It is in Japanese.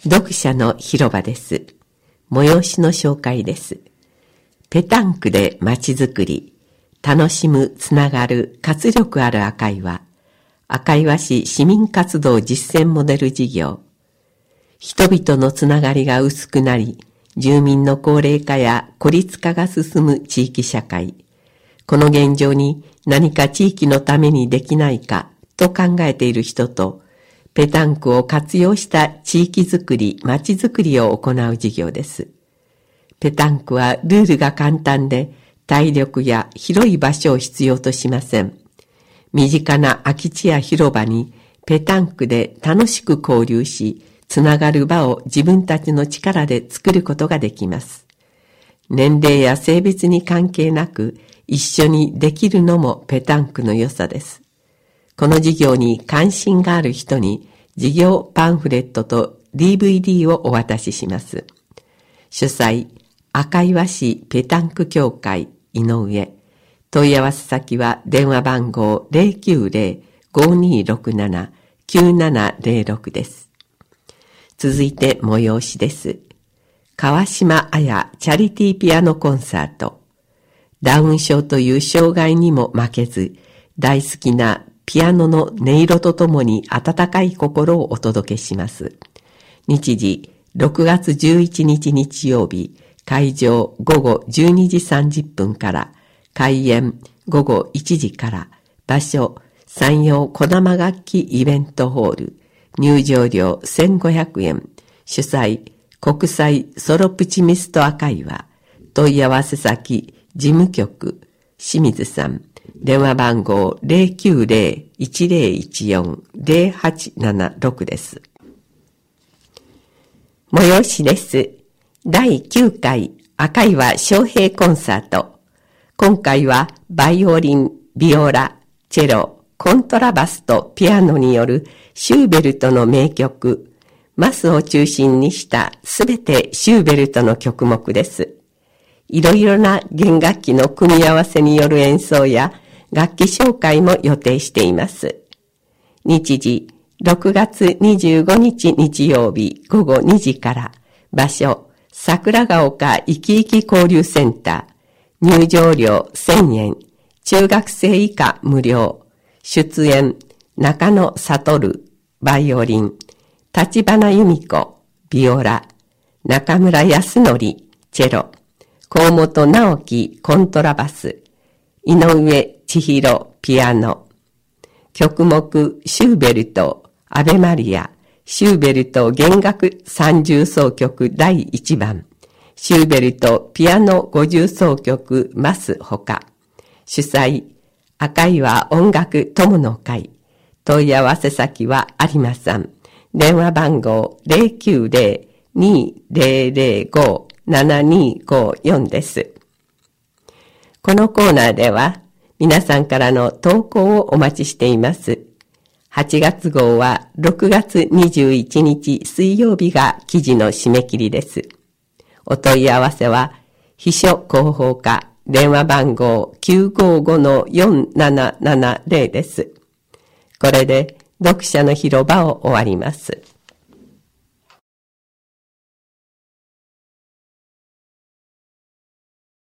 読者の広場です。催しの紹介です。ペタンクでまちづくり、楽しむ、つながる、活力ある赤岩。赤岩市市民活動実践モデル事業。人々のつながりが薄くなり、住民の高齢化や孤立化が進む地域社会。この現状に何か地域のためにできないかと考えている人と、ペタンクを活用した地域づくり、街づくりを行う事業です。ペタンクはルールが簡単で、体力や広い場所を必要としません。身近な空き地や広場にペタンクで楽しく交流し、つながる場を自分たちの力で作ることができます。年齢や性別に関係なく、一緒にできるのもペタンクの良さです。この事業に関心がある人に事業パンフレットと DVD をお渡しします。主催、赤岩市ペタンク協会井上。問い合わせ先は電話番号 090-5267-9706 です。続いて催しです。川島彩チャリティーピアノコンサート。ダウン症という障害にも負けず、大好きなピアノの音色とともに温かい心をお届けします。日時、6月11日日曜日、会場午後12時30分から、開演午後1時から、場所、山陽こだま楽器イベントホール、入場料1500円、主催、国際ソロプチミスト赤岩、問い合わせ先、事務局、清水さん、電話番号 090-1014-0876 です。催しです。第9回赤岩翔平コンサート。今回はバイオリン、ビオラ、チェロ、コントラバスとピアノによるシューベルトの名曲、マスを中心にしたすべてシューベルトの曲目です。いろいろな弦楽器の組み合わせによる演奏や楽器紹介も予定しています。日時、6月25日日曜日午後2時から、場所、桜ヶ丘いきいき交流センター、入場料1000円、中学生以下無料、出演、中野悟、バイオリン、立花由美子、ビオラ、中村康則、チェロ、河本直樹、コントラバス、井上千尋、ピアノ。曲目、シューベルト、アベマリア、シューベルト弦楽30奏曲第1番、シューベルトピアノ50奏曲マスほか。主催、赤岩音楽友の会。問い合わせ先は有馬さん。電話番号 090-2005-7254 です。このコーナーでは皆さんからの投稿をお待ちしています。8月号は6月21日水曜日が記事の締め切りです。お問い合わせは秘書広報課電話番号 955-4770 です。これで読者の広場を終わります。